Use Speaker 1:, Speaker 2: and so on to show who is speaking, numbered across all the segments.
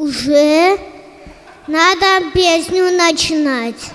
Speaker 1: Уже надо песню начинать.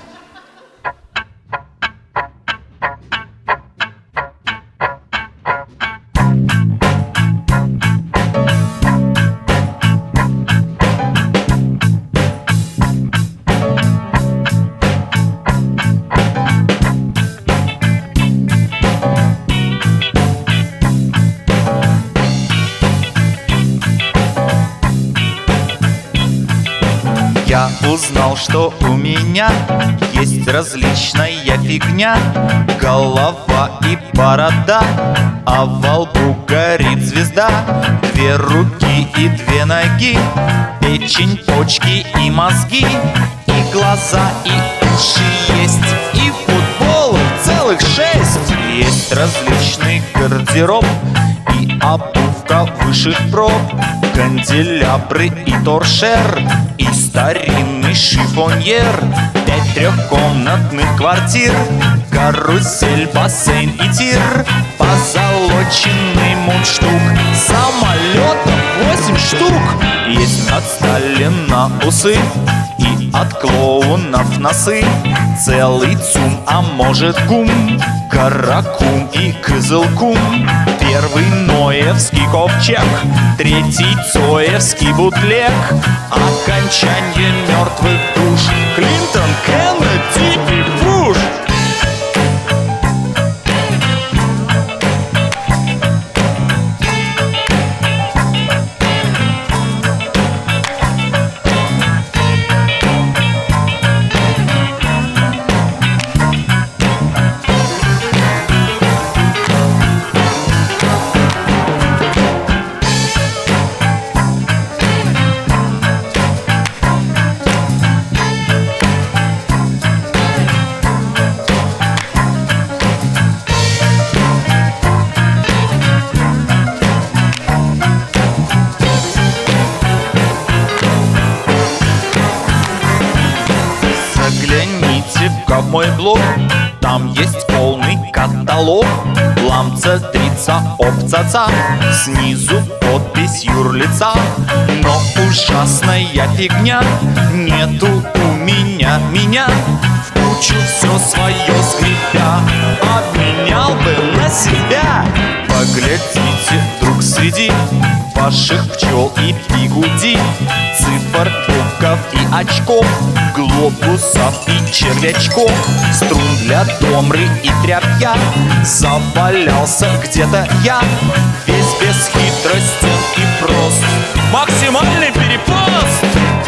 Speaker 2: Я узнал, что у меня есть различная фигня. Голова и борода, а во лбу горит звезда. 2 руки и 2 ноги, печень, почки и мозги. И глаза, и уши есть, и футболов целых 6. Есть различный гардероб и обувка высших проб, канделябры и торшер, и старинный шифоньер. 5 трехкомнатных квартир, карусель, бассейн и тир, позолоченный мундштук, самолетов 8 штук. Есть от Сталина усы и от клоунов носы, целый ЦУМ, а может ГУМ, Каракум и Кызылкум. 1 Ноевский ковчег, 3 Цоевский бутлег, окончание мертвых душ, Клинтон, Кеннеди и Буш. Загляните-ка в мой блог, там есть полный каталог. Ламца-трица, опца-ца, снизу подпись юрлица. Но ужасная фигня, нету у меня. В кучу все свое скрипя, обменял бы на себя. Поглядите, вдруг среди ваших пчел и бигуди, цифр, кубков и очков, глобусов и червячков, струн для домры и тряпья, завалялся где-то я, весь бесхитростен и прост. Максимальный перепост!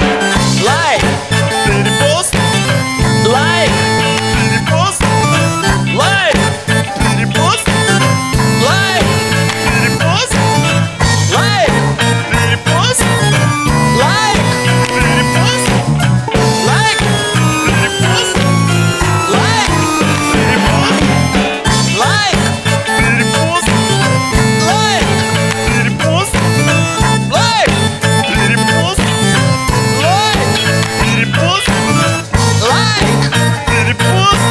Speaker 2: Лайк! Перепост! Лайк! Перепост! Лайк! Перепост! Лайк! Перепост! Лайк! Перепост! Лайк! Перепост! Лайк! Перепост! Лайк! Перепост! Лайк! Перепост! Лайк! Перепост! Лайк! Перепост! Лайк! Перепост! Лайк! Перепост!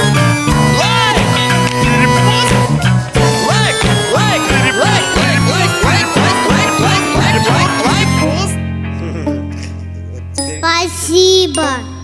Speaker 1: Спасибо.